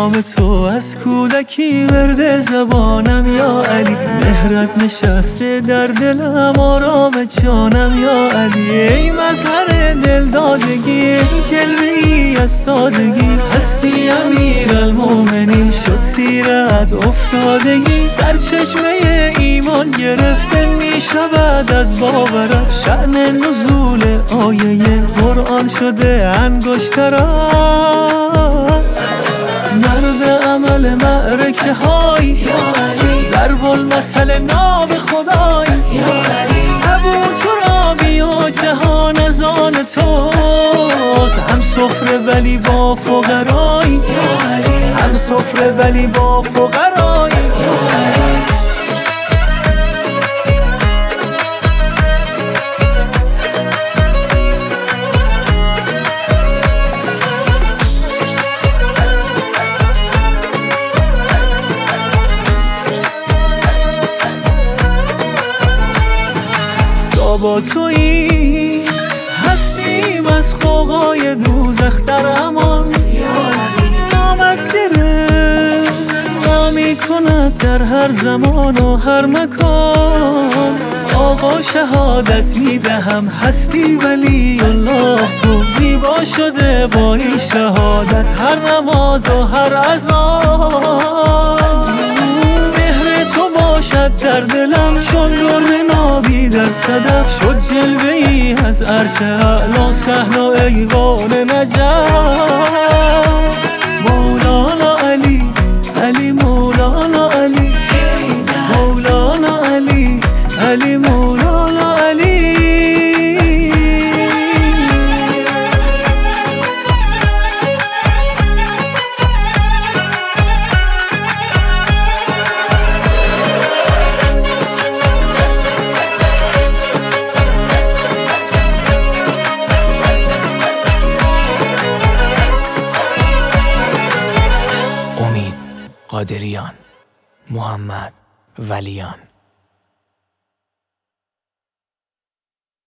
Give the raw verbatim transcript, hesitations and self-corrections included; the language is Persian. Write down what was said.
نام تو از کودکی ورد زبانم یا علی، مهرت نشسته در دلم آرام جانم یا علی. ای مظهر دلدادگی، جلوه ای از سادگی، هستی امیرالمومنین شد سیرت افتادگی. سرچشمه ایمان گرفته می شود از باورت، شأن نزول آیه قرآن شده انگشترات. مرد عمل معرکه های ضرب المثل ناب خدای، ابو ترابی و جهان از آن توست. هم سفره ولی با فقرایی، هم سفره ولی با فقرایی. با تویی هستیم از خوغای دوزخ در امان. نامت گرفت می کند در هر زمان و هر مکان. آقا شهادت می دهم هستی ولی الله تو، زیبا شده با این شهادت هر نماز و هر اذان. مهر تو باشد در دلم چون در نابی در صدف، شد جلوه ای از عرش اعلی صحن و ایوان نجف. مولانا علی علی مولانا علی، مولانا علی علی مولانا علی. قادریان، محمد ولیان.